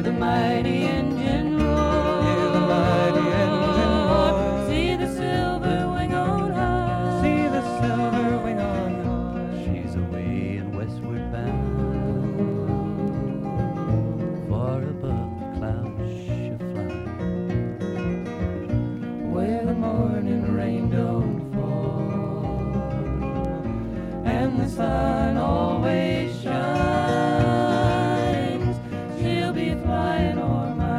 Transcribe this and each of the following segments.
the mighty engine roar. Hear the mighty engine roar. See the silver wing on high. See the silver wing on high. She's away and westward bound. Far above the clouds she'll fly, where the morning rain don't fall, and the sun always shines. She'll be flying o'er my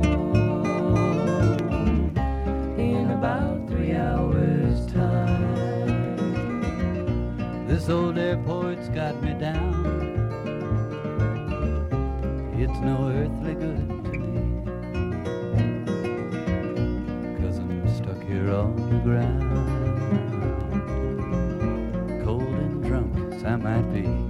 home in about 3 hours' time. This old airport's got me down. It's no earthly good to me, 'cause I'm stuck here on the ground, cold and drunk as I might be.